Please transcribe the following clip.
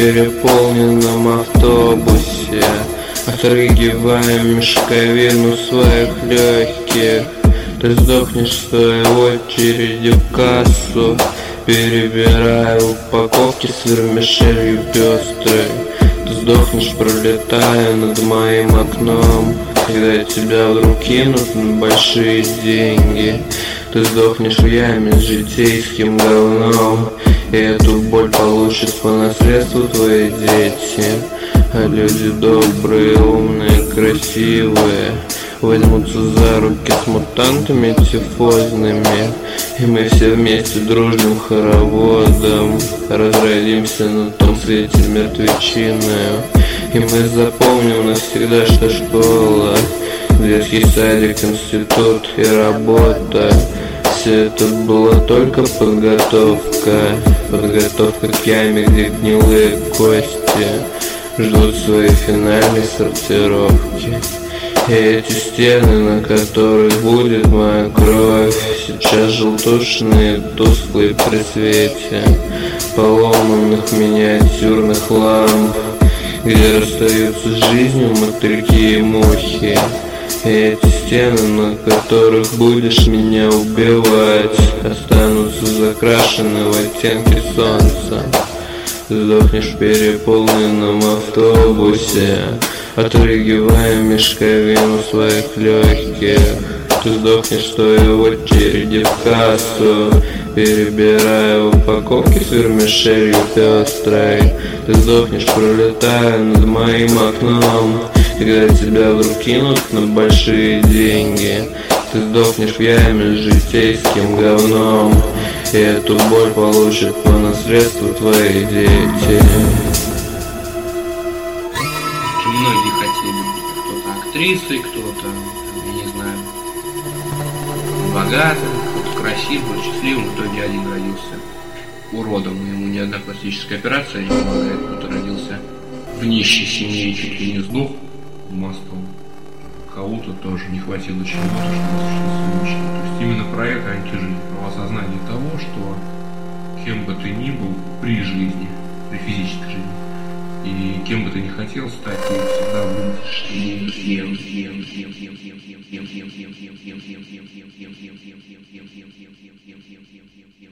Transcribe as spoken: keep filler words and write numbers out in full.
переполненном автобусе, отрыгивая мешковину своих легких. Ты сдохнешь в своей очереди в кассу, перебирая упаковки с вермишелью пестрой. Ты сдохнешь, пролетая над моим окном, когда тебя вдруг кинут на большие деньги. Ты сдохнешь в яме с житейским говном, и эту боль получат по наследству твои дети. А люди добрые, умные, красивые возьмутся за руки с мутантами тифозными, и мы все вместе дружным хороводом разродимся на том свете мертвечиною. И мы запомним навсегда, что школа, детский садик, институт и работа — все это была только подготовка. Подготовка к яме, где гнилые кости ждут своей финальной сортировки. И эти стены, на которых будет моя кровь, сейчас желтушные, тусклые при свете поломанных миниатюрных ламп, где расстаются с жизнью мотыльки и мухи. И эти стены, на которых будешь меня убивать, останутся закрашены в оттенки солнца. Ты сдохнешь в переполненном автобусе, отрыгивая мешковину своих легких. Ты сдохнешь стоя в очереди в кассу, перебирая упаковки с вермишелью пестрой. Ты сдохнешь, пролетая над моим окном, когда тебя вдруг кинут на большие деньги. Ты сдохнешь в яме с житейским говном, и эту боль получат по наследству твои дети. Многие хотели быть кто-то актрисой, кто-то, я не знаю, богатым, кто-то красивым, счастливым. В итоге один родился уродом, ему ни одна пластическая операция не помогает. Кто-то родился в нищей семье и чуть ли не сдох мостом. Кому-то тоже не хватило чего-то, чтобы совершить мечту. То есть именно про это антижизнь, про осознание того, что кем бы ты ни был при жизни, при физической жизни, и кем бы ты ни хотел стать, ты всегда будешь тем,